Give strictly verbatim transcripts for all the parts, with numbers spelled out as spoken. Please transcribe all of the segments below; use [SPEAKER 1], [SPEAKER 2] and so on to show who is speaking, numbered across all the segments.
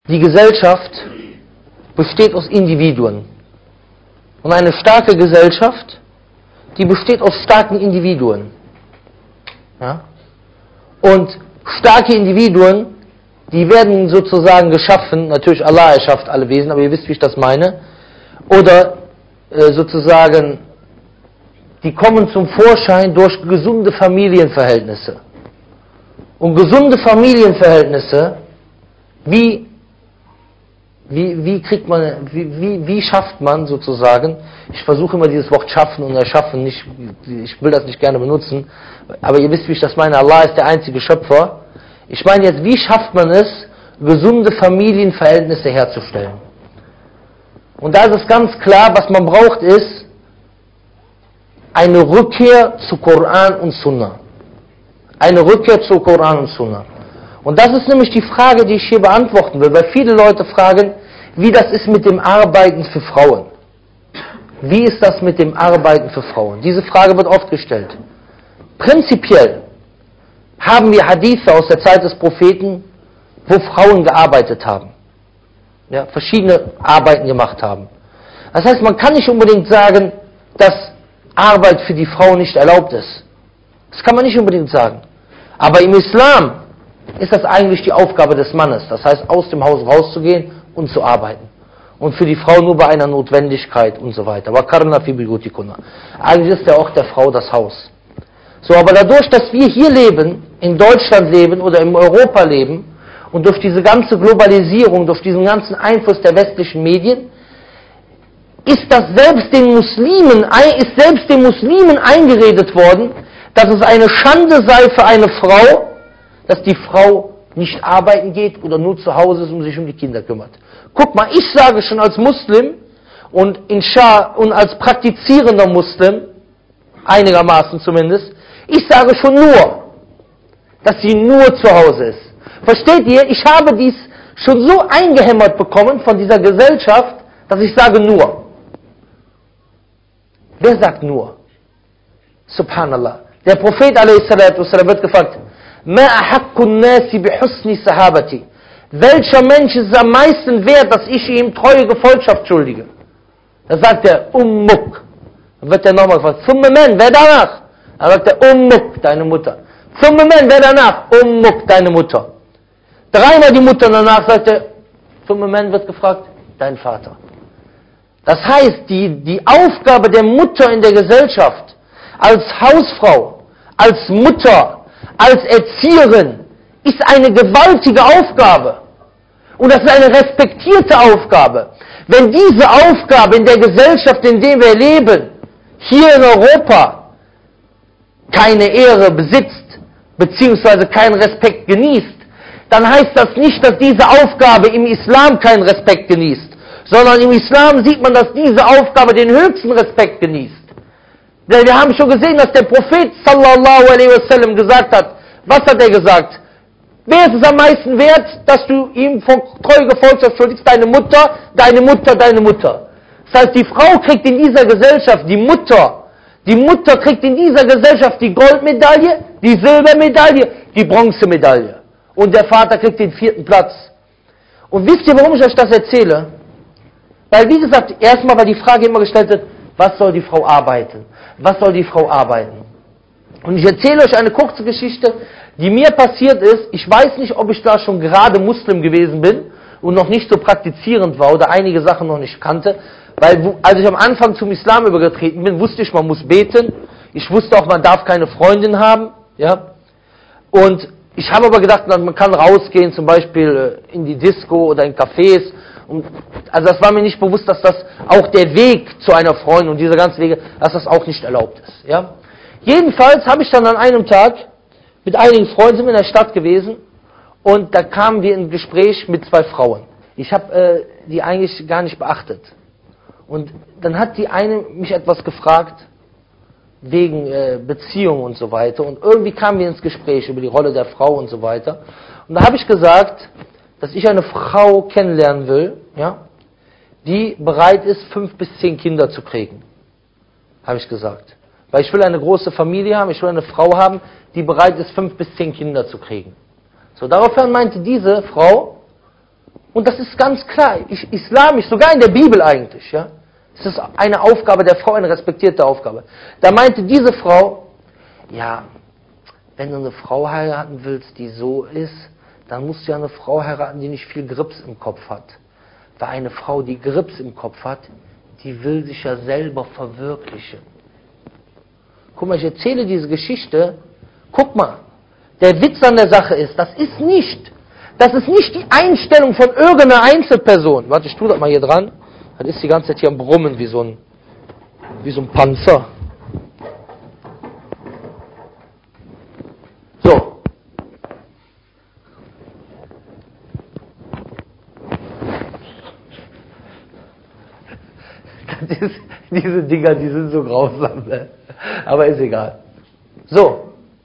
[SPEAKER 1] Die Gesellschaft besteht aus Individuen. Und eine starke Gesellschaft, die besteht aus starken Individuen. Ja? Und starke Individuen, die werden sozusagen geschaffen, natürlich Allah erschafft alle Wesen, aber ihr wisst, wie ich das meine, oder äh, sozusagen, die kommen zum Vorschein durch gesunde Familienverhältnisse. Und gesunde Familienverhältnisse, wie, wie, wie kriegt man, wie, wie, wie schafft man sozusagen, ich versuche immer dieses Wort schaffen und erschaffen, nicht, ich will das nicht gerne benutzen, aber ihr wisst, wie ich das meine, Allah ist der einzige Schöpfer. Ich meine jetzt, wie schafft man es, gesunde Familienverhältnisse herzustellen? Und da ist es ganz klar, was man braucht ist, eine Rückkehr zu Koran und Sunna. Eine Rückkehr zu Koran und Sunna. Und das ist nämlich die Frage, die ich hier beantworten will, weil viele Leute fragen, wie das ist mit dem Arbeiten für Frauen. Wie ist das mit dem Arbeiten für Frauen? Diese Frage wird oft gestellt. Prinzipiell haben wir Hadithe aus der Zeit des Propheten, wo Frauen gearbeitet haben. Ja, verschiedene Arbeiten gemacht haben. Das heißt, man kann nicht unbedingt sagen, dass Arbeit für die Frau nicht erlaubt ist. Das kann man nicht unbedingt sagen. Aber im Islam ist das eigentlich die Aufgabe des Mannes. Das heißt, aus dem Haus rauszugehen und zu arbeiten. Und für die Frau nur bei einer Notwendigkeit und so weiter. Eigentlich ist der Ort der Frau das Haus. So, aber dadurch, dass wir hier leben, in Deutschland leben oder in Europa leben, und durch diese ganze Globalisierung, durch diesen ganzen Einfluss der westlichen Medien, ist das selbst den Muslimen, ist selbst den Muslimen eingeredet worden, dass es eine Schande sei für eine Frau, dass die Frau nicht arbeiten geht oder nur zu Hause ist und sich um die Kinder kümmert. Guck mal, ich sage schon als Muslim und, insha, und als praktizierender Muslim, einigermaßen zumindest, ich sage schon nur, dass sie nur zu Hause ist. Versteht ihr? Ich habe dies schon so eingehämmert bekommen von dieser Gesellschaft, dass ich sage nur. Wer sagt nur? Subhanallah. Der Prophet a s. wird gefragt, Ma ahakkun nasi bihusni sahabati. Welcher Mensch ist am meisten wert, dass ich ihm treue Gefolgschaft schuldige? Da sagt er, Ummuk. Dann wird er nochmal gefragt, Thumme men, wer danach? Dann sagt er, Ummuk, deine Mutter. Thumme men, wer danach? Ummuk, deine Mutter. Dreimal die Mutter, danach sagt er, Thumme men wird gefragt, dein Vater. Das heißt, die, die Aufgabe der Mutter in der Gesellschaft, als Hausfrau, als Mutter, als Erzieherin, ist eine gewaltige Aufgabe. Und das ist eine respektierte Aufgabe. Wenn diese Aufgabe in der Gesellschaft, in der wir leben, hier in Europa, keine Ehre besitzt, beziehungsweise keinen Respekt genießt, dann heißt das nicht, dass diese Aufgabe im Islam keinen Respekt genießt, sondern im Islam sieht man, dass diese Aufgabe den höchsten Respekt genießt. Denn wir haben schon gesehen, dass der Prophet sallallahu alaihi wasallam gesagt hat, was hat er gesagt? Wer ist es am meisten wert, dass du ihm treue Gefolgschaft schuldigst? Deine Mutter, deine Mutter, deine Mutter. Das heißt, die Frau kriegt in dieser Gesellschaft, die Mutter, die Mutter kriegt in dieser Gesellschaft die Goldmedaille, die Silbermedaille, die Bronzemedaille. Und der Vater kriegt den vierten Platz. Und wisst ihr, warum ich euch das erzähle? Weil, wie gesagt, erstmal, weil die Frage immer gestellt wird, was soll die Frau arbeiten? Was soll die Frau arbeiten? Und ich erzähle euch eine kurze Geschichte, die mir passiert ist. Ich weiß nicht, ob ich da schon gerade Muslim gewesen bin und noch nicht so praktizierend war oder einige Sachen noch nicht kannte. Weil, als ich am Anfang zum Islam übergetreten bin, wusste ich, man muss beten. Ich wusste auch, man darf keine Freundin haben. Ja. Und ich habe aber gedacht, man kann rausgehen, zum Beispiel in die Disco oder in Cafés. Und also das war mir nicht bewusst, dass das auch der Weg zu einer Freundin und dieser ganze Wege, dass das auch nicht erlaubt ist. Ja? Jedenfalls habe ich dann an einem Tag mit einigen Freunden sind wir in der Stadt gewesen und da kamen wir in Gespräch mit zwei Frauen. Ich habe äh, die eigentlich gar nicht beachtet. Und dann hat die eine mich etwas gefragt wegen äh, Beziehung und so weiter. Und irgendwie kamen wir ins Gespräch über die Rolle der Frau und so weiter. Und da habe ich gesagt, dass ich eine Frau kennenlernen will, ja, die bereit ist, fünf bis zehn Kinder zu kriegen. Habe ich gesagt. Weil ich will eine große Familie haben, ich will eine Frau haben, die bereit ist, fünf bis zehn Kinder zu kriegen. So, daraufhin meinte diese Frau, Und das ist ganz klar, ich, islamisch, sogar in der Bibel eigentlich, ja. Es ist eine Aufgabe der Frau, eine respektierte Aufgabe. Da meinte diese Frau, ja, wenn du eine Frau heiraten willst, die so ist, dann musst du ja eine Frau heiraten, die nicht viel Grips im Kopf hat. Weil eine Frau, die Grips im Kopf hat, die will sich ja selber verwirklichen. Guck mal, ich erzähle diese Geschichte. Guck mal, der Witz an der Sache ist, das ist nicht, das ist nicht die Einstellung von irgendeiner Einzelperson. Warte, ich tue das mal hier dran. Das ist die ganze Zeit hier am Brummen wie so ein, wie so ein Panzer. So. Das ist, diese Dinger, die sind so grausam, ne? Aber ist egal. So.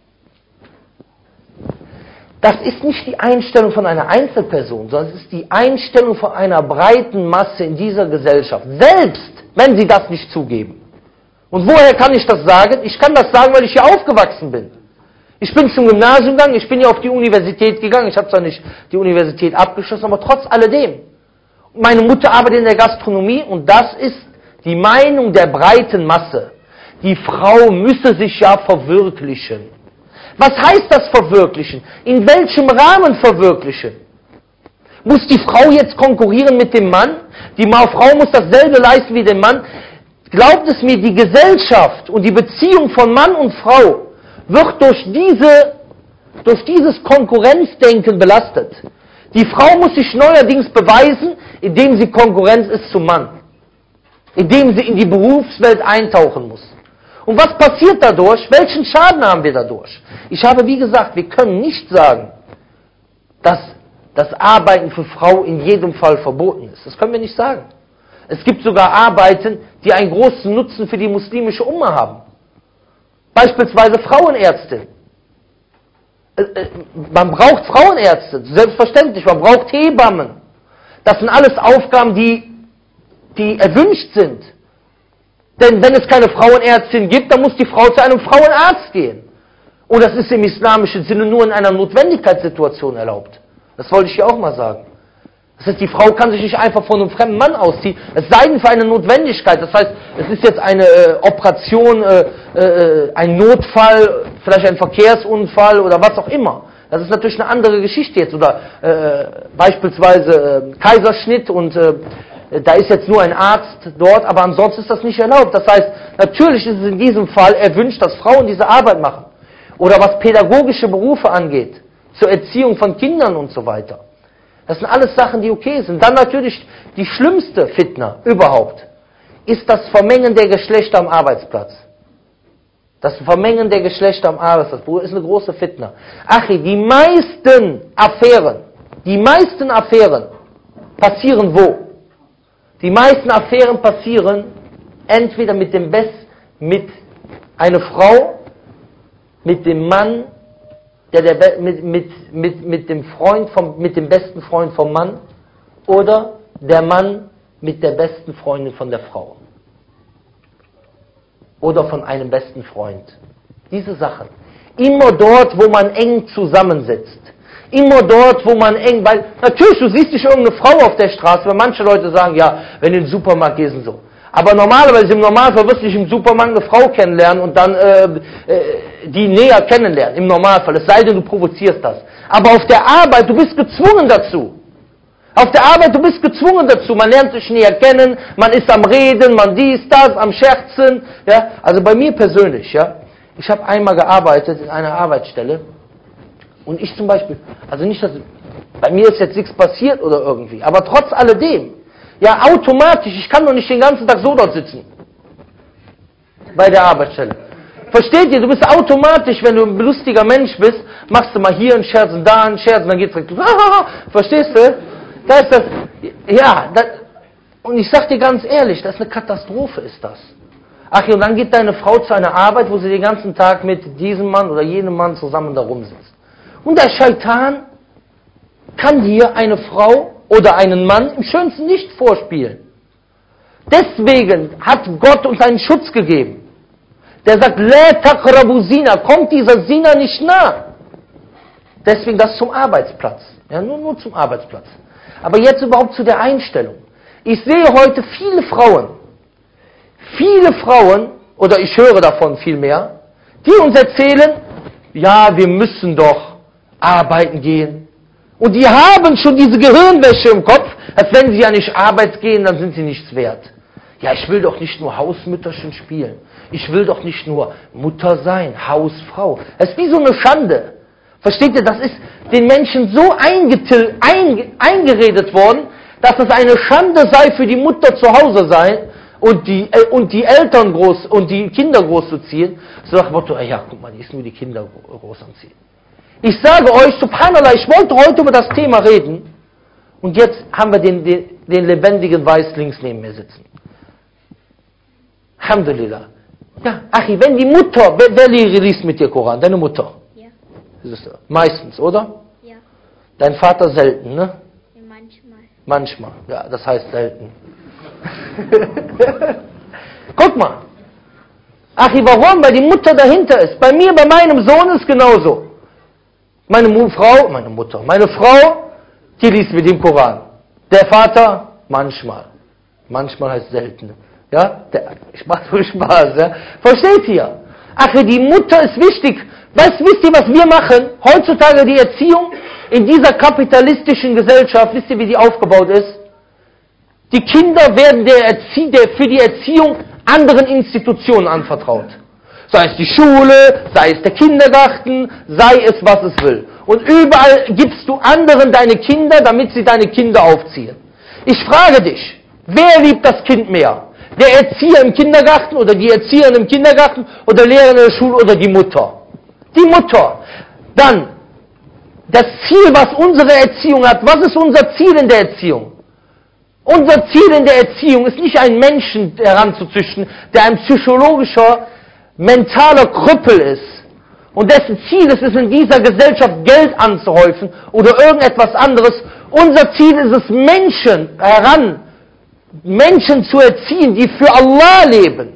[SPEAKER 1] Das ist nicht die Einstellung von einer Einzelperson, sondern es ist die Einstellung von einer breiten Masse in dieser Gesellschaft. Selbst, wenn sie das nicht zugeben. Und woher kann ich das sagen? Ich kann das sagen, weil ich hier aufgewachsen bin. Ich bin zum Gymnasium gegangen, ich bin ja auf die Universität gegangen. Ich habe zwar nicht die Universität abgeschlossen, aber trotz alledem. Meine Mutter arbeitet in der Gastronomie und das ist die Meinung der breiten Masse. Die Frau müsse sich ja verwirklichen. Was heißt das verwirklichen? In welchem Rahmen verwirklichen? Muss die Frau jetzt konkurrieren mit dem Mann? Die Frau muss dasselbe leisten wie der Mann? Glaubt es mir, die Gesellschaft und die Beziehung von Mann und Frau wird durch, diese, durch dieses Konkurrenzdenken belastet. Die Frau muss sich neuerdings beweisen, indem sie Konkurrenz ist zum Mann. Indem sie in die Berufswelt eintauchen muss. Und was passiert dadurch? Welchen Schaden haben wir dadurch? Ich habe, wie gesagt, wir können nicht sagen, dass das Arbeiten für Frau in jedem Fall verboten ist. Das können wir nicht sagen. Es gibt sogar Arbeiten, die einen großen Nutzen für die muslimische Umma haben. Beispielsweise Frauenärzte. Man braucht Frauenärzte, selbstverständlich. Man braucht Hebammen. Das sind alles Aufgaben, die, die erwünscht sind. Denn wenn es keine Frauenärztin gibt, dann muss die Frau zu einem Frauenarzt gehen. Und das ist im islamischen Sinne nur in einer Notwendigkeitssituation erlaubt. Das wollte ich hier auch mal sagen. Das heißt, die Frau kann sich nicht einfach von einem fremden Mann ausziehen, es sei denn für eine Notwendigkeit. Das heißt, es ist jetzt eine äh, Operation, äh, äh, ein Notfall, vielleicht ein Verkehrsunfall oder was auch immer. Das ist natürlich eine andere Geschichte jetzt. Oder äh, beispielsweise äh, Kaiserschnitt und äh, da ist jetzt nur ein Arzt dort, aber ansonsten ist das nicht erlaubt. Das heißt, natürlich ist es in diesem Fall erwünscht, dass Frauen diese Arbeit machen. Oder was pädagogische Berufe angeht, zur Erziehung von Kindern und so weiter. Das sind alles Sachen, die okay sind. Dann natürlich die schlimmste Fitna überhaupt ist das Vermengen der Geschlechter am Arbeitsplatz. Das Vermengen der Geschlechter am Arbeitsplatz ist eine große Fitna. Achi, die meisten Affären, die meisten Affären passieren wo? Die meisten Affären passieren entweder mit dem Best, mit einer Frau, mit dem Mann, der, der mit, mit, mit, mit dem Freund vom, mit dem besten Freund vom Mann, oder der Mann mit der besten Freundin von der Frau. Oder von einem besten Freund. Diese Sachen. Immer dort, wo man eng zusammensitzt. Immer dort, wo man eng, weil natürlich, du siehst nicht irgendeine Frau auf der Straße, weil manche Leute sagen, ja, wenn du in den Supermarkt gehst und so. Aber normalerweise, im Normalfall wirst du nicht im Supermarkt eine Frau kennenlernen und dann äh, äh, die näher kennenlernen, im Normalfall, es sei denn, du provozierst das. Aber auf der Arbeit, du bist gezwungen dazu. Auf der Arbeit, du bist gezwungen dazu, man lernt sich näher kennen, man ist am Reden, man dies, das, am Scherzen. Ja? Also bei mir persönlich, ja, ich habe einmal gearbeitet in einer Arbeitsstelle. Und ich zum Beispiel, also nicht, dass, bei mir ist jetzt nichts passiert oder irgendwie, aber trotz alledem, ja automatisch, ich kann doch nicht den ganzen Tag so dort sitzen. Bei der Arbeitsstelle. Versteht ihr, du bist automatisch, wenn du ein lustiger Mensch bist, machst du mal hier einen Scherz und da einen Scherz und dann geht's direkt, verstehst du? Da ist das, ja, das, und ich sag dir ganz ehrlich, das ist eine Katastrophe, ist das. Ach ja, und dann geht deine Frau zu einer Arbeit, wo sie den ganzen Tag mit diesem Mann oder jenem Mann zusammen da rumsitzt. Und der Scheitan kann dir eine Frau oder einen Mann im Schönsten nicht vorspielen. Deswegen hat Gott uns einen Schutz gegeben. Der sagt, La taqrabu Zina, kommt dieser Zina nicht nah. Deswegen das zum Arbeitsplatz. Ja, nur, nur zum Arbeitsplatz. Aber jetzt überhaupt zu der Einstellung. Ich sehe heute viele Frauen, viele Frauen, oder ich höre davon viel mehr, die uns erzählen, ja, wir müssen doch arbeiten gehen. Und die haben schon diese Gehirnwäsche im Kopf, als wenn sie ja nicht arbeiten gehen, dann sind sie nichts wert. Ja, ich will doch nicht nur Hausmütterchen spielen. Ich will doch nicht nur Mutter sein, Hausfrau. Es ist wie so eine Schande. Versteht ihr, das ist den Menschen so eingetil, ein, eingeredet worden, dass es eine Schande sei, für die Mutter zu Hause sein und die, äh, und die Eltern groß und die Kinder groß zu ziehen. So nach dem Motto, ja, guck mal, die ist nur die Kinder groß anziehen. Ich sage euch, subhanallah, ich wollte heute über das Thema reden und jetzt haben wir den, den, den lebendigen Weiß links neben mir sitzen. Alhamdulillah. Ja, Achi, wenn die Mutter, wer, wer liest mit dir Koran? Deine Mutter?
[SPEAKER 2] Ja.
[SPEAKER 1] Meistens, oder?
[SPEAKER 2] Ja.
[SPEAKER 1] Dein Vater selten, ne?
[SPEAKER 2] Ja, manchmal.
[SPEAKER 1] Manchmal, ja, das heißt selten. Guck mal. Achi, warum? Weil die Mutter dahinter ist. Bei mir, bei meinem Sohn ist genauso. Meine Mu Frau, meine Mutter, meine Frau, die liest mit dem Koran. Der Vater, manchmal. Manchmal heißt selten. Ja, der, ich mache so Spaß, ja. Versteht ihr? Ach, die Mutter ist wichtig. Weißt, wisst ihr, was wir machen? Heutzutage die Erziehung in dieser kapitalistischen Gesellschaft, wisst ihr, wie die aufgebaut ist? Die Kinder werden der Erzie der, für die Erziehung anderen Institutionen anvertraut. Sei es die Schule, sei es der Kindergarten, sei es, was es will. Und überall gibst du anderen deine Kinder, damit sie deine Kinder aufziehen. Ich frage dich, wer liebt das Kind mehr? Der Erzieher im Kindergarten oder die Erzieherin im Kindergarten oder Lehrer in der Schule oder die Mutter? Die Mutter. Dann, das Ziel, was unsere Erziehung hat, was ist unser Ziel in der Erziehung? Unser Ziel in der Erziehung ist nicht, einen Menschen heranzuzüchten, der ein psychologischer, mentaler Krüppel ist und dessen Ziel ist es, in dieser Gesellschaft Geld anzuhäufen oder irgendetwas anderes. Unser Ziel ist es, Menschen heran Menschen zu erziehen, die für Allah leben.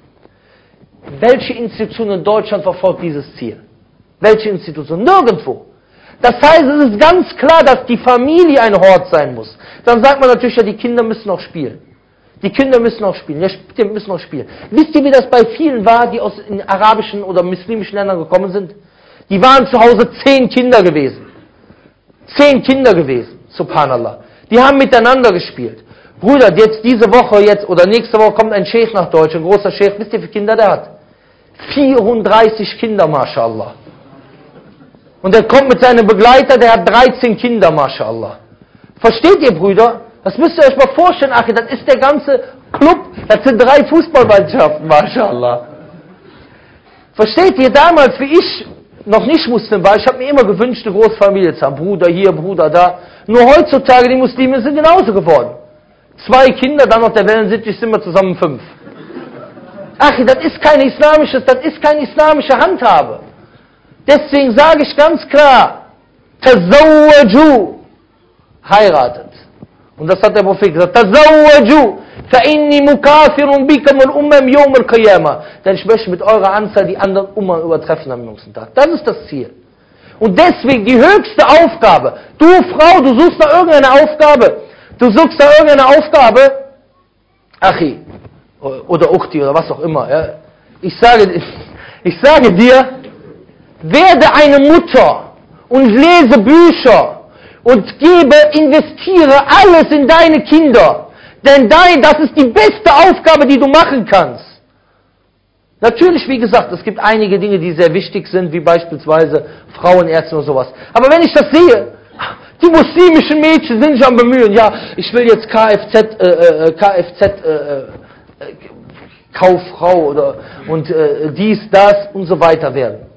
[SPEAKER 1] Welche Institution in Deutschland verfolgt dieses Ziel? Welche Institution? Nirgendwo. Das heißt, es ist ganz klar, dass die Familie ein Hort sein muss. Dann sagt man natürlich, ja, die Kinder müssen auch spielen. Die Kinder müssen auch spielen. Ja, die müssen auch spielen. Wisst ihr, wie das bei vielen war, die aus in arabischen oder muslimischen Ländern gekommen sind? Die waren zu Hause zehn Kinder gewesen. Zehn Kinder gewesen. Subhanallah. Die haben miteinander gespielt. Brüder, jetzt diese Woche jetzt oder nächste Woche kommt ein Sheikh nach Deutschland, ein großer Sheikh. Wisst ihr, wie viele Kinder der hat? vierunddreißig Kinder, MashaAllah. Und er kommt mit seinem Begleiter, der hat dreizehn Kinder, MashaAllah. Versteht ihr, Brüder? Das müsst ihr euch mal vorstellen, Achi, das ist der ganze Club, das sind drei Fußballmannschaften, MashaAllah. Versteht ihr, damals, wie ich noch nicht Muslim war, ich habe mir immer gewünscht, eine große Familie zu haben. Bruder hier, Bruder da. Nur heutzutage, die Muslime sind genauso geworden. Zwei Kinder, dann noch der Wellensittich, sind wir zusammen fünf. Ach, das ist keine islamische, das ist keine islamische Handhabe. Deswegen sage ich ganz klar, Tazawwaju, heiratet. Und das hat der Prophet gesagt, Tazawwaju, fa inni mukafirun bikum al ummam yawm al qiyamah. Denn ich möchte mit eurer Anzahl die anderen Umma übertreffen am jüngsten Tag. Das ist das Ziel. Und deswegen die höchste Aufgabe, du Frau, du suchst nach irgendeiner Aufgabe, Du suchst da irgendeine Aufgabe, Achi, oder Uchti, oder was auch immer. Ja. Ich, sage, ich sage dir, werde eine Mutter und lese Bücher und gebe, investiere alles in deine Kinder. Denn dein, das ist die beste Aufgabe, die du machen kannst. Natürlich, wie gesagt, es gibt einige Dinge, die sehr wichtig sind, wie beispielsweise Frauenärzte und sowas. Aber wenn ich das sehe, die muslimischen Mädchen sind sich am Bemühen, ja, ich will jetzt Kfz, äh, Kfz, äh, äh, Kauffrau oder und äh, dies, das und so weiter werden.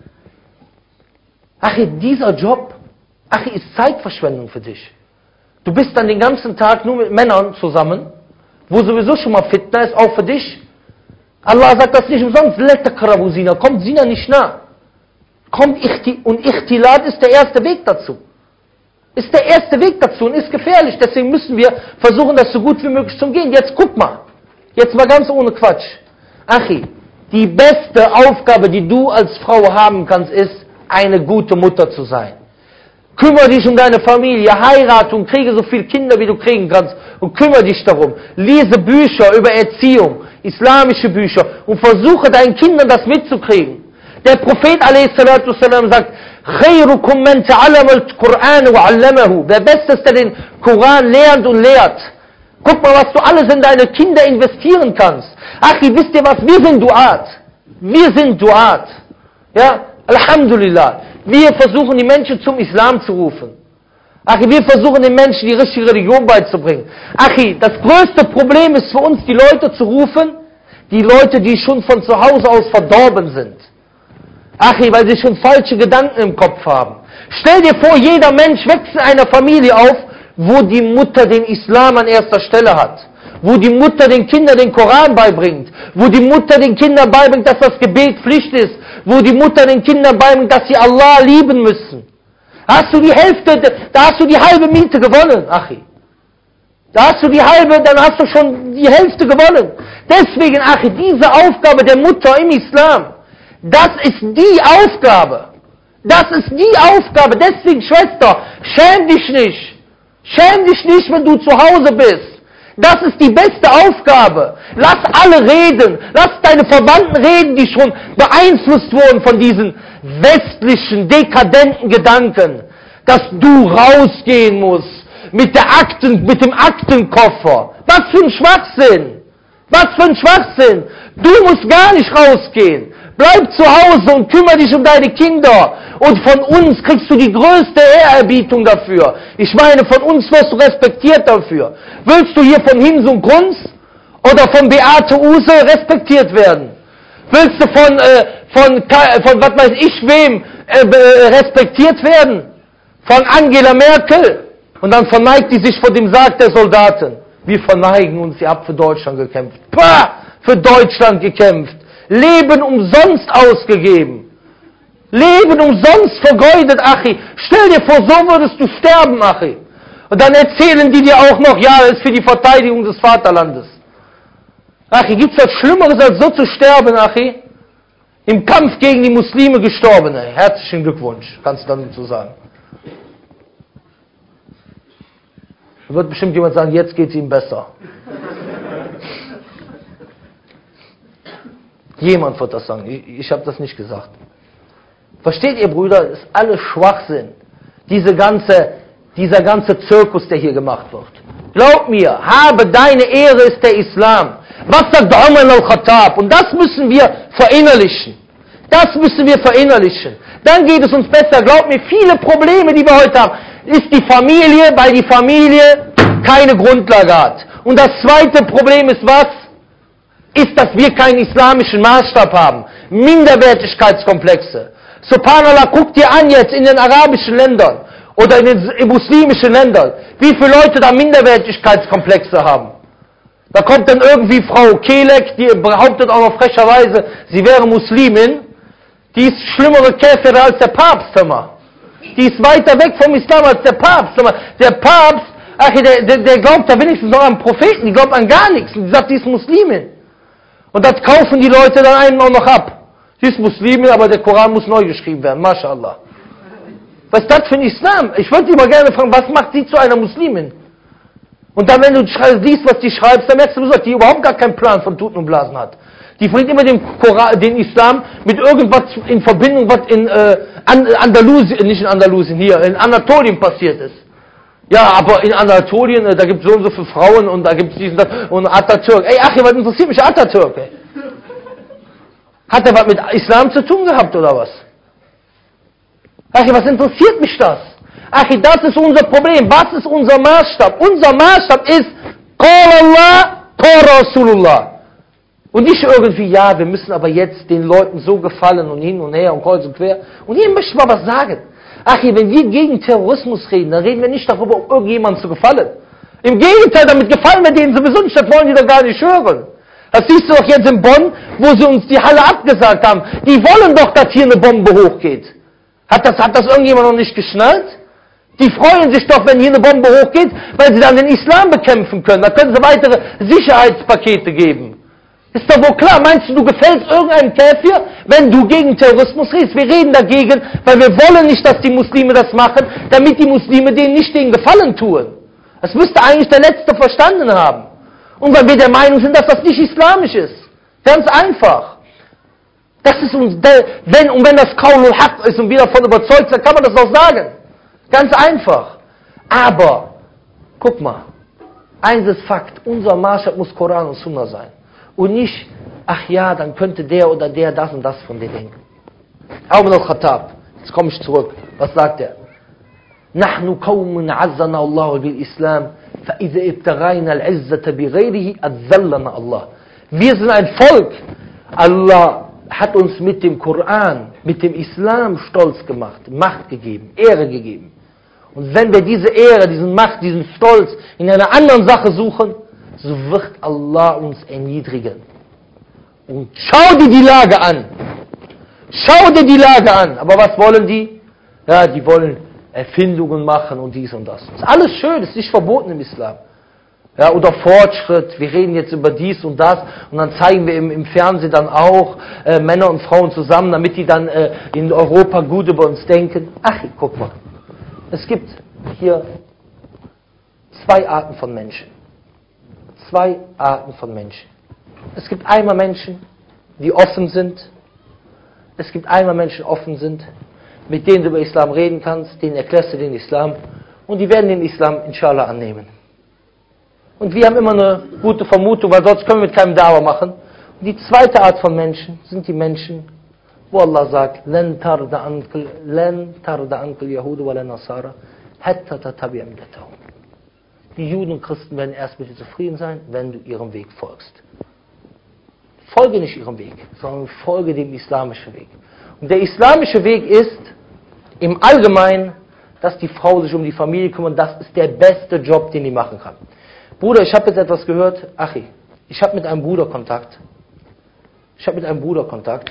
[SPEAKER 1] Achi, dieser Job, Achi, ist Zeitverschwendung für dich. Du bist dann den ganzen Tag nur mit Männern zusammen, wo sowieso schon mal Fitna ist, auch für dich. Allah sagt das nicht umsonst, Lettakrabu Zina, kommt Zina nicht nah. Kommt Ichti, und Ichtilat ist der erste Weg dazu. Ist der erste Weg dazu und ist gefährlich. Deswegen müssen wir versuchen, das so gut wie möglich zu umgehen. Jetzt guck mal. Jetzt mal ganz ohne Quatsch. Achi, die beste Aufgabe, die du als Frau haben kannst, ist, eine gute Mutter zu sein. Kümmere dich um deine Familie, heirate und kriege so viele Kinder, wie du kriegen kannst. Und kümmere dich darum. Lese Bücher über Erziehung, islamische Bücher und versuche deinen Kindern das mitzukriegen. Der Prophet a s. sagt, خَيْرُكُمْ مَنْ تَعَلَّمَ الْقُرْآنَ وَعَلَّمَهُ. Der Beste ist, der den Koran lernt und lehrt. Guck mal, was du alles in deine Kinder investieren kannst. Achi, wisst ihr was? Wir sind Duat. Wir sind Duat. Ja, Alhamdulillah. Wir versuchen, die Menschen zum Islam zu rufen. Achi, wir versuchen, den Menschen die richtige Religion beizubringen. Achi, das größte Problem ist für uns, die Leute zu rufen, die Leute, die schon von zu Hause aus verdorben sind. Achi, weil sie schon falsche Gedanken im Kopf haben. Stell dir vor, jeder Mensch wächst in einer Familie auf, wo die Mutter den Islam an erster Stelle hat. Wo die Mutter den Kindern den Koran beibringt. Wo die Mutter den Kindern beibringt, dass das Gebet Pflicht ist. Wo die Mutter den Kindern beibringt, dass sie Allah lieben müssen. Hast du die Hälfte, da hast du die halbe Miete gewonnen, Achi. Da hast du die halbe, dann hast du schon die Hälfte gewonnen. Deswegen, Achi, diese Aufgabe der Mutter im Islam, das ist die Aufgabe. Das ist die Aufgabe. Deswegen, Schwester, schäm dich nicht. Schäm dich nicht, wenn du zu Hause bist. Das ist die beste Aufgabe. Lass alle reden. Lass deine Verwandten reden, die schon beeinflusst wurden von diesen westlichen, dekadenten Gedanken. Dass du rausgehen musst mit der Akten, mit dem Aktenkoffer. Was für ein Schwachsinn. Was für ein Schwachsinn. Du musst gar nicht rausgehen. Bleib zu Hause und kümmere dich um deine Kinder. Und von uns kriegst du die größte Ehrerbietung dafür. Ich meine, von uns wirst du respektiert dafür. Willst du hier von Hinz und Kunz oder von Beate Use respektiert werden? Willst du von, äh, von, von was weiß ich wem äh, respektiert werden? Von Angela Merkel? Und dann verneigt die sich vor dem Sarg der Soldaten. Wir verneigen uns, ihr habt für Deutschland gekämpft. Pah! Für Deutschland gekämpft. Leben umsonst ausgegeben. Leben umsonst vergeudet, Achi. Stell dir vor, so würdest du sterben, Achi. Und dann erzählen die dir auch noch, ja, das ist für die Verteidigung des Vaterlandes. Achi, gibt's was Schlimmeres, als so zu sterben, Achi? Im Kampf gegen die Muslime gestorben, ey. Herzlichen Glückwunsch, kannst du dann so sagen. Da wird bestimmt jemand sagen, jetzt geht's ihm besser. Jemand wird das sagen, ich, ich habe das nicht gesagt. Versteht ihr, Brüder, das ist alles Schwachsinn. Diese ganze, dieser ganze Zirkus, der hier gemacht wird. Glaub mir, habe deine Ehre ist der Islam. Was sagt Umar al-Khattab? Und das müssen wir verinnerlichen. Das müssen wir verinnerlichen. Dann geht es uns besser. Glaub mir, viele Probleme, die wir heute haben, ist die Familie, weil die Familie keine Grundlage hat. Und das zweite Problem ist was? Ist, dass wir keinen islamischen Maßstab haben. Minderwertigkeitskomplexe. Subhanallah, guck dir an jetzt in den arabischen Ländern oder in den muslimischen Ländern, wie viele Leute da Minderwertigkeitskomplexe haben. Da kommt dann irgendwie Frau Kelek, die behauptet auch noch frecherweise, sie wäre Muslimin, die ist schlimmere Käferin als der Papst, immer. Die ist weiter weg vom Islam als der Papst. Immer. Der Papst, ach, der, der, der glaubt da wenigstens noch an Propheten, die glaubt an gar nichts. Die sagt, die ist Muslimin. Und das kaufen die Leute dann einem auch noch ab. Sie ist Muslimin, aber der Koran muss neu geschrieben werden. MashaAllah. Was ist das für ein Islam? Ich würde dich mal gerne fragen, was macht sie zu einer Muslimin? Und dann, wenn du siehst, was die schreibst, dann merkst du, dass die überhaupt gar keinen Plan von Tuten und Blasen hat. Die bringt immer den, Koran, den Islam mit irgendwas in Verbindung, was in äh, Andalusien, nicht in Andalusien, hier, in Anatolien passiert ist. Ja, aber in Anatolien, äh, da gibt es so und so viele Frauen und da gibt es diesen und Atatürk. Ey, Achim, was interessiert mich Atatürk, ey? Hat er was mit Islam zu tun gehabt, oder was? Achim, was interessiert mich das? Achim, das ist unser Problem. Was ist unser Maßstab? Unser Maßstab ist Qala Allah, Qala Rasulullah. Und nicht irgendwie, ja, wir müssen aber jetzt den Leuten so gefallen und hin und her und kreuz und quer. Und hier möchte ich mal was sagen. Ach, wenn wir gegen Terrorismus reden, dann reden wir nicht darüber, um irgendjemandem zu gefallen. Im Gegenteil, damit gefallen wir denen sowieso nicht, das wollen die doch gar nicht hören. Das siehst du doch jetzt in Bonn, wo sie uns die Halle abgesagt haben. Die wollen doch, dass hier eine Bombe hochgeht. Hat das, hat das irgendjemand noch nicht geschnallt? Die freuen sich doch, wenn hier eine Bombe hochgeht, weil sie dann den Islam bekämpfen können. Da können sie weitere Sicherheitspakete geben. Ist doch wohl klar, meinst du, du gefällst irgendeinem Käfir, wenn du gegen Terrorismus redest? Wir reden dagegen, weil wir wollen nicht, dass die Muslime das machen, damit die Muslime denen nicht den Gefallen tun. Das müsste eigentlich der Letzte verstanden haben. Und weil wir der Meinung sind, dass das nicht islamisch ist. Ganz einfach. Das ist uns, wenn, und wenn das Qaulul Haq ist und wir davon überzeugt sind, kann man das auch sagen. Ganz einfach. Aber, guck mal, eins ist Fakt, unser Maßstab muss Koran und Sunna sein. Und nicht, ach ja, dann könnte der oder der das und das von dir denken. Umar al-Khattab, jetzt komme ich zurück, was sagt er? نحن قوم عزنا الله بالإسلام فإذا ابتغينا العزة بغيره أذلنا الله. Wir sind ein Volk. Allah hat uns mit dem Koran, mit dem Islam stolz gemacht, Macht gegeben, Ehre gegeben. Und wenn wir diese Ehre, diesen Macht, diesen Stolz in einer anderen Sache suchen, so wird Allah uns erniedrigen. Und schau dir die Lage an. Schau dir die Lage an. Aber was wollen die? Ja, die wollen Erfindungen machen und dies und das. Das ist alles schön, das ist nicht verboten im Islam. Ja, oder Fortschritt, wir reden jetzt über dies und das und dann zeigen wir im, im Fernsehen dann auch äh, Männer und Frauen zusammen, damit die dann äh, in Europa gut über uns denken. Ach, guck mal. Es gibt hier zwei Arten von Menschen. Zwei Arten von Menschen. Es gibt einmal Menschen, die offen sind. Es gibt einmal Menschen, die offen sind, mit denen du über Islam reden kannst, denen erklärst du den Islam und die werden den Islam inshallah annehmen. Und wir haben immer eine gute Vermutung, weil sonst können wir mit keinem Dawa machen. Und die zweite Art von Menschen sind die Menschen, wo Allah sagt, لَن تَرْدَ عَنْكَ الْيَهُودُ وَلَا نَصَارَ حَتَّى تَتَّبِعَ مِلَّتَهُمْ. Die Juden und Christen werden erst mit dir zufrieden sein, wenn du ihrem Weg folgst. Folge nicht ihrem Weg, sondern folge dem islamischen Weg. Und der islamische Weg ist, im Allgemeinen, dass die Frau sich um die Familie kümmert. Das ist der beste Job, den die machen kann. Bruder, ich habe jetzt etwas gehört. Achi, ich habe mit einem Bruder Kontakt. Ich habe mit einem Bruder Kontakt.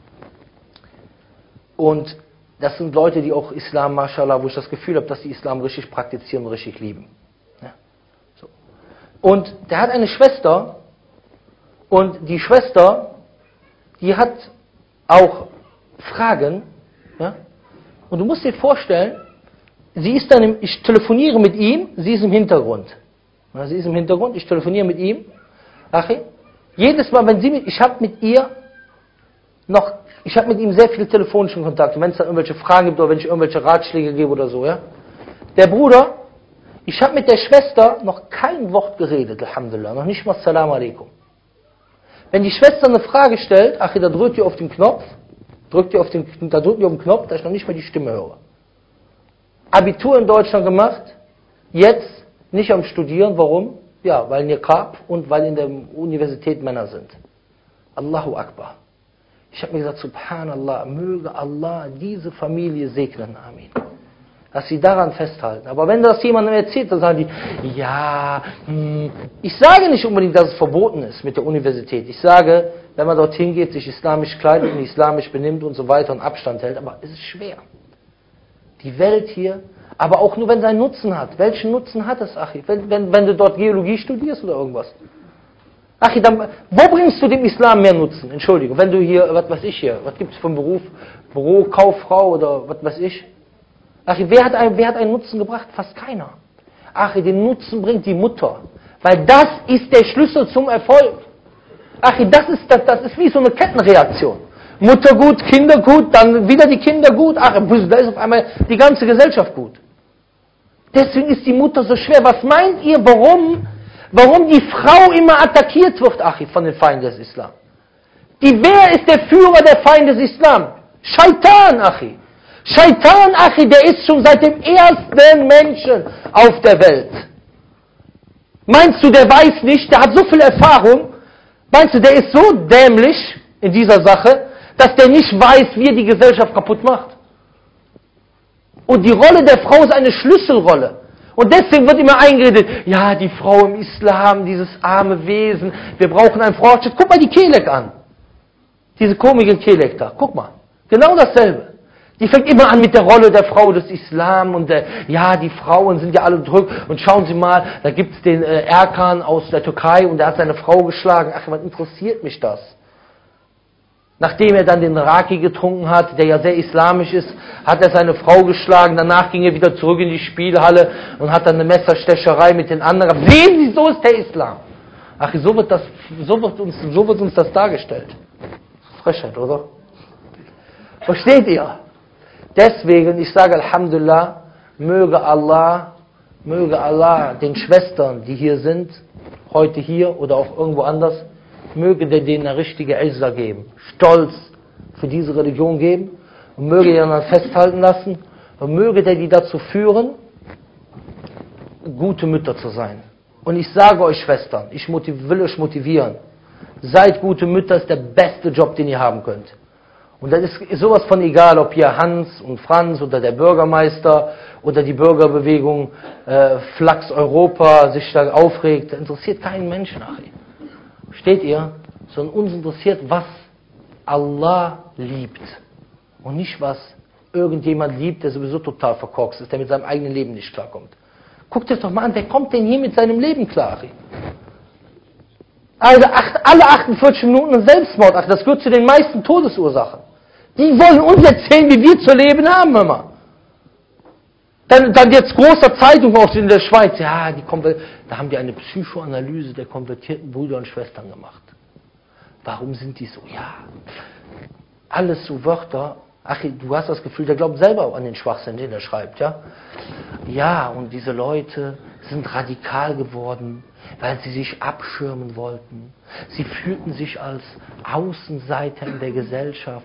[SPEAKER 1] Und das sind Leute, die auch Islam, mashallah, wo ich das Gefühl habe, dass die Islam richtig praktizieren und richtig lieben. Ja, so. Und der hat eine Schwester. Und die Schwester, die hat auch Fragen. Ja? Und du musst dir vorstellen, sie ist dann im, ich telefoniere mit ihm, sie ist im Hintergrund. Ja, sie ist im Hintergrund, ich telefoniere mit ihm. Achi, jedes Mal, wenn sie mit, ich habe mit ihr noch, ich habe mit ihm sehr viel telefonischen Kontakt. Wenn es dann irgendwelche Fragen gibt oder wenn ich irgendwelche Ratschläge gebe oder so, ja. Der Bruder, ich habe mit der Schwester noch kein Wort geredet, alhamdulillah, noch nicht mal Salam alaikum. Wenn die Schwester eine Frage stellt, Achi, da drückt ihr auf den Knopf, drückt ihr auf den, da drückt ihr auf den Knopf, dass ich noch nicht mal die Stimme höre. Abitur in Deutschland gemacht, jetzt nicht am Studieren, warum? Ja, weil Niqab und weil in der Universität Männer sind. Allahu Akbar. Ich habe mir gesagt, Subhanallah, möge Allah diese Familie segnen, Amin. Dass sie daran festhalten. Aber wenn das jemandem erzählt, dann sagen die, ja, hm, ich sage nicht unbedingt, dass es verboten ist mit der Universität. Ich sage, wenn man dorthin geht, sich islamisch kleidet und islamisch benimmt und so weiter und Abstand hält, aber es ist schwer. Die Welt hier, aber auch nur, wenn es einen Nutzen hat. Welchen Nutzen hat es, Achi? Wenn, wenn, wenn du dort Geologie studierst oder irgendwas? Achi, dann, wo bringst du dem Islam mehr Nutzen? Entschuldigung, wenn du hier, was weiß ich hier, was gibt es für einen Beruf? Büro, Kauffrau oder was weiß ich? Achi, wer hat, ein, wer hat einen Nutzen gebracht? Fast keiner. Achi, den Nutzen bringt die Mutter. Weil das ist der Schlüssel zum Erfolg. Achi, das ist, das, das ist wie so eine Kettenreaktion. Mutter gut, Kinder gut, dann wieder die Kinder gut. Ach, da ist auf einmal die ganze Gesellschaft gut. Deswegen ist die Mutter so schwer. Was meint ihr, warum, warum die Frau immer attackiert wird, Achi, von den Feinden des Islam? Die, wer ist der Führer der Feinde des Islam? Shaitan, Achi. Shaitan, Achi, der ist schon seit dem ersten Menschen auf der Welt. Meinst du, der weiß nicht, der hat so viel Erfahrung, meinst du, der ist so dämlich in dieser Sache, dass der nicht weiß, wie er die Gesellschaft kaputt macht? Und die Rolle der Frau ist eine Schlüsselrolle. Und deswegen wird immer eingeredet, ja, die Frau im Islam, dieses arme Wesen, wir brauchen einen Fortschritt. Guck mal die Kelek an. Diese komische Kelek da, guck mal. Genau dasselbe. Die fängt immer an mit der Rolle der Frau des Islam und der, ja, die Frauen sind ja alle drück und schauen Sie mal, da gibt es den äh, Erkan aus der Türkei und der hat seine Frau geschlagen. Ach, was interessiert mich das? Nachdem er dann den Raki getrunken hat, der ja sehr islamisch ist, hat er seine Frau geschlagen, danach ging er wieder zurück in die Spielhalle und hat dann eine Messerstecherei mit den anderen. Sehen Sie, so ist der Islam. Ach, so wird, das, so wird, uns, so wird uns das dargestellt. Frechheit, oder? Versteht ihr? Deswegen, ich sage Alhamdulillah, möge Allah, möge Allah den Schwestern, die hier sind, heute hier oder auch irgendwo anders, möge der denen eine richtige Izza geben, Stolz für diese Religion geben und möge der dann festhalten lassen und möge der die dazu führen, gute Mütter zu sein. Und ich sage euch Schwestern, ich motiv- will euch motivieren, seid gute Mütter, ist der beste Job, den ihr haben könnt. Und das ist sowas von egal, ob hier Hans und Franz oder der Bürgermeister oder die Bürgerbewegung äh, Flachs Europa sich da aufregt, das interessiert keinen Menschen nachher. Versteht ihr? Sondern uns interessiert, was Allah liebt. Und nicht, was irgendjemand liebt, der sowieso total verkorkst ist, der mit seinem eigenen Leben nicht klarkommt. Guckt euch doch mal an, wer kommt denn hier mit seinem Leben klar? Also acht, alle achtundvierzig Minuten ein Selbstmord, ach, das gehört zu den meisten Todesursachen. Die wollen uns erzählen, wie wir zu leben haben immer. Dann, dann jetzt großer Zeitung auch in der Schweiz, ja, die da haben die eine Psychoanalyse der konvertierten Brüder und Schwestern gemacht. Warum sind die so? Ja, alles so Wörter. Ach, du hast das Gefühl, der glaubt selber an den Schwachsinn, den er schreibt, ja? Ja, und diese Leute sind radikal geworden, weil sie sich abschirmen wollten. Sie fühlten sich als Außenseiter in der Gesellschaft.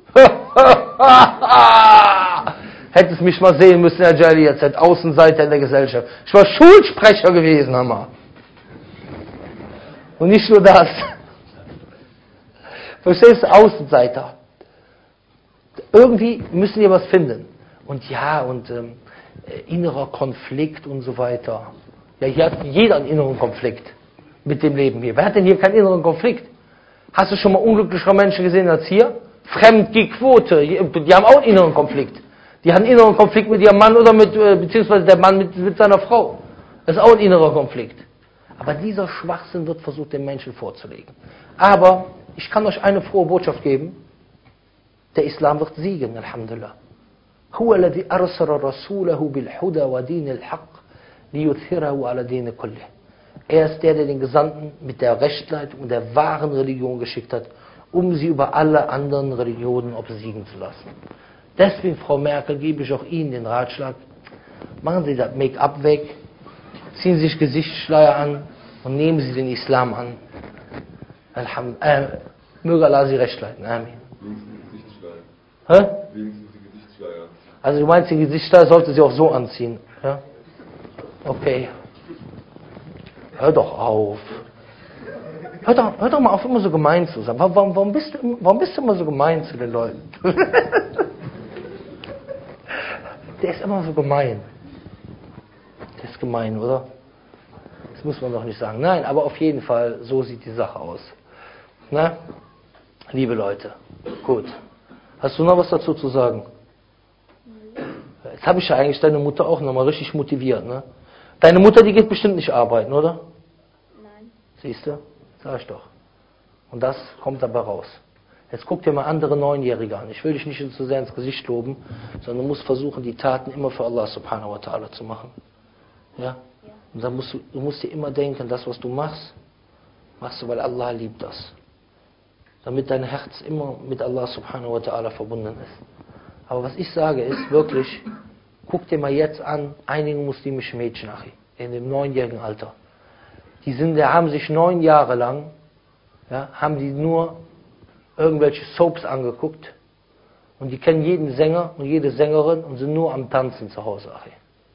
[SPEAKER 1] Hättest mich mal sehen müssen, Herr Jelly, jetzt als Außenseiter in der Gesellschaft. Ich war Schulsprecher gewesen, Hammer. Und nicht nur das. Verstehst du? Außenseiter. Irgendwie müssen wir was finden. Und ja, und ähm, innerer Konflikt und so weiter. Ja, hier hat jeder einen inneren Konflikt mit dem Leben hier. Wer hat denn hier keinen inneren Konflikt? Hast du schon mal unglücklichere Menschen gesehen als hier? Fremdgequote, die haben auch einen inneren Konflikt. Die haben einen inneren Konflikt mit ihrem Mann oder mit, beziehungsweise der Mann mit, mit seiner Frau. Das ist auch ein innerer Konflikt. Aber dieser Schwachsinn wird versucht, den Menschen vorzulegen. Aber ich kann euch eine frohe Botschaft geben. Der Islam wird siegen, Alhamdulillah. هو الذي أرسل رسوله بالهدى ودين الحق ليظهره على دين كله. Er ist der, der den Gesandten mit der Rechtleitung und der wahren Religion geschickt hat, um sie über alle anderen Religionen obsiegen zu lassen. Deswegen, Frau Merkel, gebe ich auch Ihnen den Ratschlag, machen Sie das Make-up weg, ziehen Sie sich Gesichtsschleier an und nehmen Sie den Islam an. Alhamd- äh, möge Allah Sie recht leiten. Amen. Hä? Also du meinst, die Gesichtsschleier sollte sie auch so anziehen? Ja? Okay. Hör doch auf. Hör doch, hör doch mal auf, immer so gemein zu sein. Warum, warum, bist, du, warum bist du immer so gemein zu den Leuten? Der ist immer so gemein. Der ist gemein, oder? Das muss man doch nicht sagen. Nein, aber auf jeden Fall, so sieht die Sache aus. Na? Liebe Leute, gut. Hast du noch was dazu zu sagen? Jetzt habe ich ja eigentlich deine Mutter auch nochmal richtig motiviert, ne? Deine Mutter, die geht bestimmt nicht arbeiten, oder?
[SPEAKER 2] Nein.
[SPEAKER 1] Siehst du? Sag ich doch. Und das kommt dabei raus. Jetzt guck dir mal andere Neunjährige an. Ich will dich nicht zu sehr ins Gesicht loben, sondern du musst versuchen, die Taten immer für Allah subhanahu wa ta'ala zu machen. Ja?
[SPEAKER 2] Ja.
[SPEAKER 1] Und dann musst du, du musst dir immer denken, das, was du machst, machst du, weil Allah liebt das. Damit dein Herz immer mit Allah subhanahu wa ta'ala verbunden ist. Aber was ich sage ist wirklich, guck dir mal jetzt an, einige muslimische Mädchen, Achi, in dem neunjährigen Alter. Die sind, die haben sich neun Jahre lang, ja, haben die nur irgendwelche Soaps angeguckt und die kennen jeden Sänger und jede Sängerin und sind nur am Tanzen zu Hause, Achi.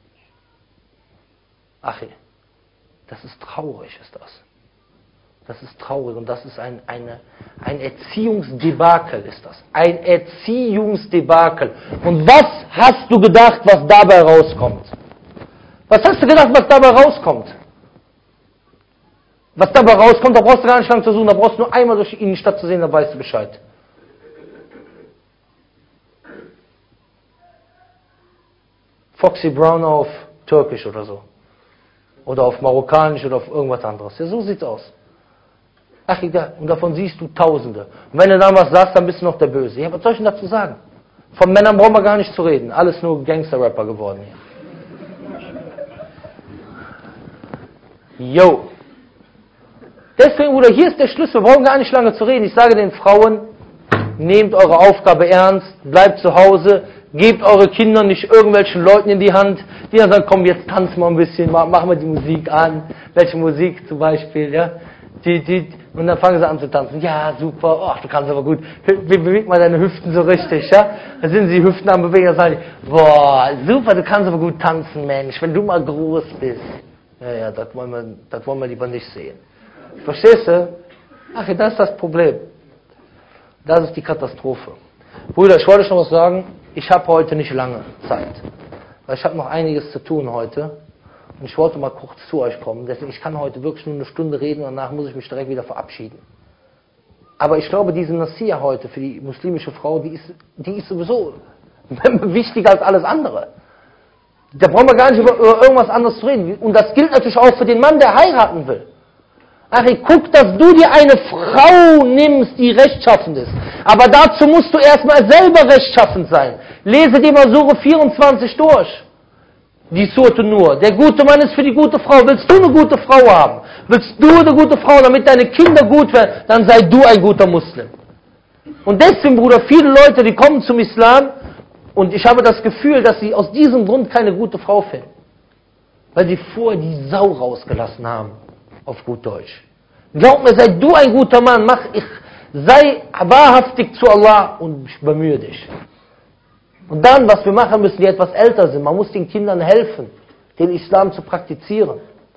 [SPEAKER 1] Achi, das ist traurig, ist das. Das ist traurig und das ist ein, eine, ein Erziehungsdebakel, ist das. Ein Erziehungsdebakel. Und was hast du gedacht, was dabei rauskommt? Was hast du gedacht, was dabei rauskommt? Was dabei rauskommt, da brauchst du gar nicht lang zu suchen, da brauchst du nur einmal durch die Innenstadt zu sehen, da weißt du Bescheid. Foxy Brown auf Türkisch oder so. Oder auf Marokkanisch oder auf irgendwas anderes. Ja, so sieht's aus. Ach egal, und davon siehst du Tausende. Und wenn du dann was sagst, dann bist du noch der Böse. Ja, was soll ich denn dazu sagen? Von Männern brauchen wir gar nicht zu reden. Alles nur Gangster-Rapper geworden hier. Yo. Deswegen, Bruder, hier ist der Schlüssel. Wir brauchen gar nicht lange zu reden. Ich sage den Frauen, nehmt eure Aufgabe ernst, bleibt zu Hause, gebt eure Kinder nicht irgendwelchen Leuten in die Hand, die dann sagen, komm, jetzt tanzen wir ein bisschen, machen wir die Musik an. Welche Musik zum Beispiel, ja? Die, die, und dann fangen sie an zu tanzen. Ja, super, ach, du kannst aber gut. Beweg mal deine Hüften so richtig, ja? Dann sind sie die Hüften am Bewegen, dann sagen die, boah, super, du kannst aber gut tanzen, Mensch, wenn du mal groß bist. Ja, ja, das wollen wir, das wollen wir lieber nicht sehen. Verstehst du? Ach, das ist das Problem. Das ist die Katastrophe. Brüder, ich wollte schon was sagen. Ich habe heute nicht lange Zeit. Weil ich habe noch einiges zu tun heute. Und ich wollte mal kurz zu euch kommen. Deswegen, ich kann heute wirklich nur eine Stunde reden und danach muss ich mich direkt wieder verabschieden. Aber ich glaube, diese Nasiha heute für die muslimische Frau, die ist, die ist sowieso wichtiger als alles andere. Da brauchen wir gar nicht über, über irgendwas anderes zu reden. Und das gilt natürlich auch für den Mann, der heiraten will. Ach, guck, dass du dir eine Frau nimmst, die rechtschaffend ist. Aber dazu musst du erstmal selber rechtschaffend sein. Lese dir mal Sure vierundzwanzig durch. Die Surte nur. Der gute Mann ist für die gute Frau. Willst du eine gute Frau haben? Willst du eine gute Frau, damit deine Kinder gut werden? Dann sei du ein guter Muslim. Und deswegen, Bruder, viele Leute, die kommen zum Islam und ich habe das Gefühl, dass sie aus diesem Grund keine gute Frau finden. Weil sie vorher die Sau rausgelassen haben. Auf gut Deutsch. Glaub mir, sei du ein guter Mann, mach ich, sei wahrhaftig zu Allah und bemühe dich. Und dann, was wir machen müssen, die etwas älter sind, man muss den Kindern helfen, den Islam zu praktizieren.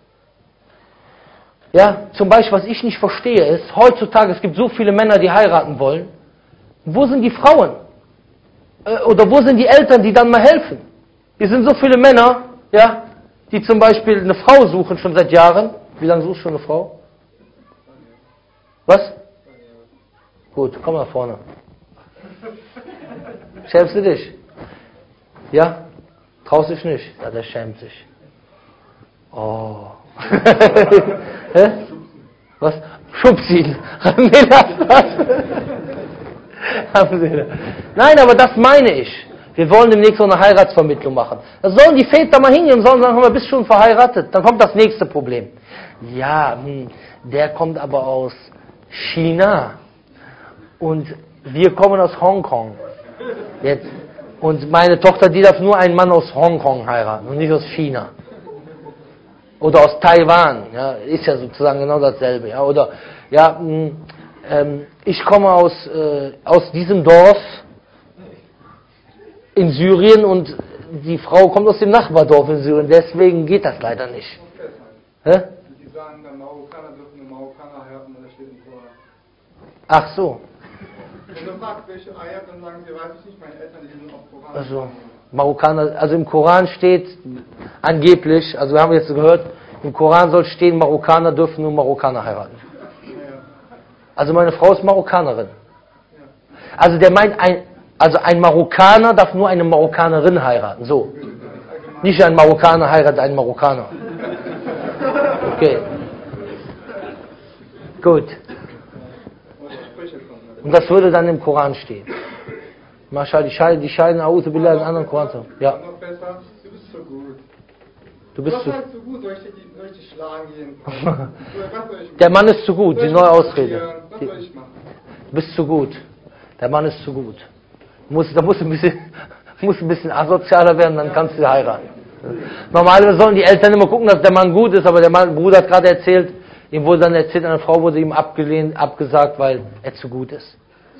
[SPEAKER 1] Ja, zum Beispiel, was ich nicht verstehe, ist, heutzutage, es gibt so viele Männer, die heiraten wollen. Wo sind die Frauen? Oder wo sind die Eltern, die dann mal helfen? Hier sind so viele Männer, ja, die zum Beispiel eine Frau suchen, schon seit Jahren. Wie lange suchst du eine Frau? Was? Gut, komm nach vorne. Schämst du dich? Ja? Traust dich nicht? Ja, der schämt sich. Oh. Hä? Was? Schubs ihn. Nee, lass das. Nein, aber das meine ich. Wir wollen demnächst so eine Heiratsvermittlung machen. Da sollen die Väter mal hingehen und sollen sagen, wir bist schon verheiratet. Dann kommt das nächste Problem. Ja, der kommt aber aus China und wir kommen aus Hongkong. Jetzt. Und meine Tochter, die darf nur einen Mann aus Hongkong heiraten und nicht aus China. Oder aus Taiwan. Ja, ist ja sozusagen genau dasselbe. Ja, oder, ja, ähm, ich komme aus, äh, aus diesem Dorf in Syrien und die Frau kommt aus dem Nachbardorf in Syrien. Deswegen geht das leider nicht. Hä?
[SPEAKER 2] Die sagen dann, Marokkaner dürfen nur Marokkaner heiraten, und das steht im Koran.
[SPEAKER 1] Ach so.
[SPEAKER 2] Wenn du fragst, welche Ayat, dann sagen sie, weiß ich nicht, meine Eltern, die sind auf Koran.
[SPEAKER 1] Also, Marokkaner, also im Koran steht angeblich, also wir haben jetzt gehört, im Koran soll stehen, Marokkaner dürfen nur Marokkaner heiraten.
[SPEAKER 2] Ja.
[SPEAKER 1] Also meine Frau ist Marokkanerin. Also der meint, ein, also ein Marokkaner darf nur eine Marokkanerin heiraten, so. Nicht ein Marokkaner heiratet einen Marokkaner. Okay. Gut. Und das würde dann im Koran stehen. Maschallah, die scheiden, die scheiden A'udhu Billah in anderen Koran. Ja.
[SPEAKER 2] Noch besser, du bist so gut.
[SPEAKER 1] Du bist
[SPEAKER 2] Was
[SPEAKER 1] zu,
[SPEAKER 2] heißt so gut? Soll ich dich, soll ich dich schlagen gehen? Was soll ich machen?
[SPEAKER 1] der Mann ist zu gut, die neue Ausrede.
[SPEAKER 2] Was soll ich machen?
[SPEAKER 1] Du bist zu gut. Der Mann ist zu gut. Muss, da musst du ein bisschen, musst ein bisschen asozialer werden, dann kannst du heiraten. Normalerweise sollen die Eltern immer gucken, dass der Mann gut ist, aber der Mann, Bruder hat gerade erzählt, ihm wurde dann erzählt, eine Frau wurde ihm abgelehnt, abgesagt, weil er zu gut ist.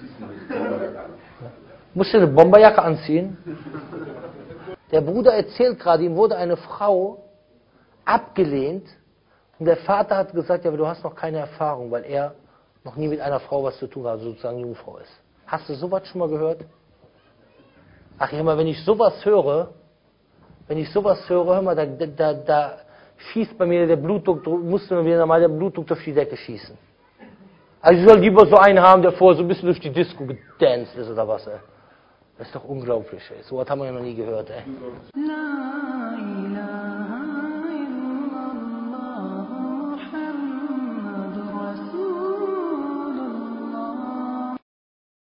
[SPEAKER 1] Musst du eine Bomberjacke anziehen? Der Bruder erzählt gerade, ihm wurde eine Frau abgelehnt und der Vater hat gesagt, ja, aber du hast noch keine Erfahrung, weil er noch nie mit einer Frau was zu tun hat, also sozusagen Jungfrau ist. Hast du sowas schon mal gehört? Ach, immer wenn ich sowas höre, wenn ich sowas höre, hör mal, da, da, da schießt bei mir der Blutdruck, musste mir wieder mal der Blutdruck durch die Decke schießen. Also ich soll lieber so einen haben, der vorher so ein bisschen durch die Disco gedanced ist oder was, ey. Das ist doch unglaublich, ey. So was haben wir ja noch nie gehört, ey.
[SPEAKER 2] Du sollst